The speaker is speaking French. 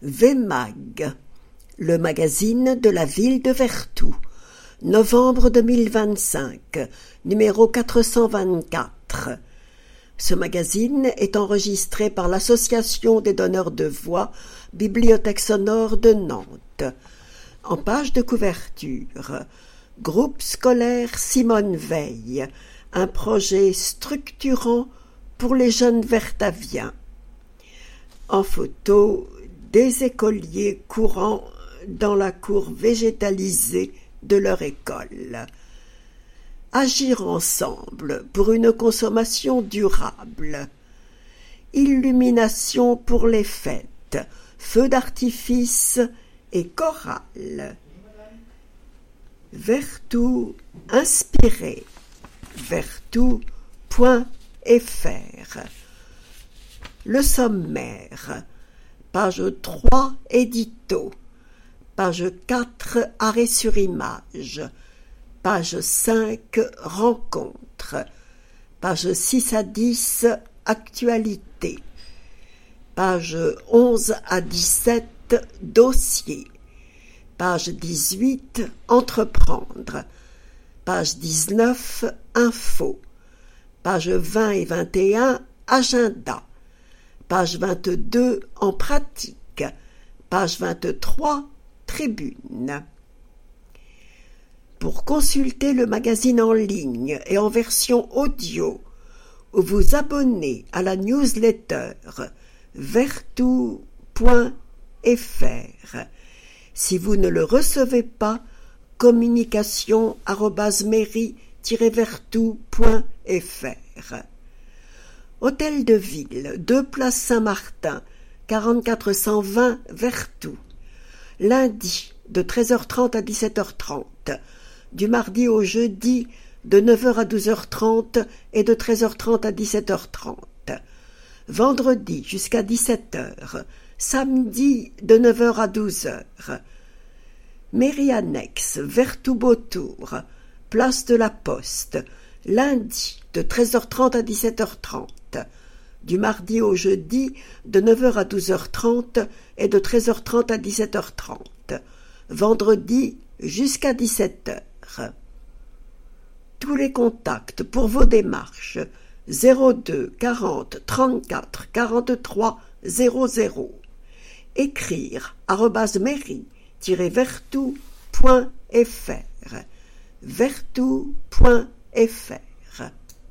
VMag, le magazine de la ville de Vertou, novembre 2025, numéro 424. Ce magazine est enregistré par l'Association des donneurs de voix, Bibliothèque sonore de Nantes. En page de couverture, groupe scolaire Simone Veil, un projet structurant pour les jeunes vertaviens. En photo, des écoliers courant dans la cour végétalisée de leur école. Agir ensemble pour une consommation durable. Illumination pour les fêtes, feux d'artifice et chorale. Vertou inspiré. Vertou.fr. Le sommaire. Page 3, édito. Page 4, arrêt sur image. Page 5, rencontre. Page 6 à 10, actualité. Page 11 à 17, dossier. Page 18, entreprendre. Page 19, info. Page 20 et 21, agenda. Page 22, en pratique. Page 23, tribune. Pour consulter le magazine en ligne et en version audio, ou vous abonner à la newsletter vertou.fr. Si vous ne le recevez pas, communication@mairie-vertou.fr. Hôtel de Ville, 2 place Saint-Martin, 4420 Vertou. Lundi, de 13h30 à 17h30. Du mardi au jeudi, de 9h à 12h30 et de 13h30 à 17h30. Vendredi jusqu'à 17h. Samedi, de 9h à 12h. Mairie annexe, Vertou-Beautour, place de la Poste. Lundi, de 13h30 à 17h30. Du mardi au jeudi, de 9h à 12h30 et de 13h30 à 17h30. Vendredi jusqu'à 17h. Tous les contacts pour vos démarches 02 40 34 43 00. Écrire @mairie-vertou.fr. vertou.fr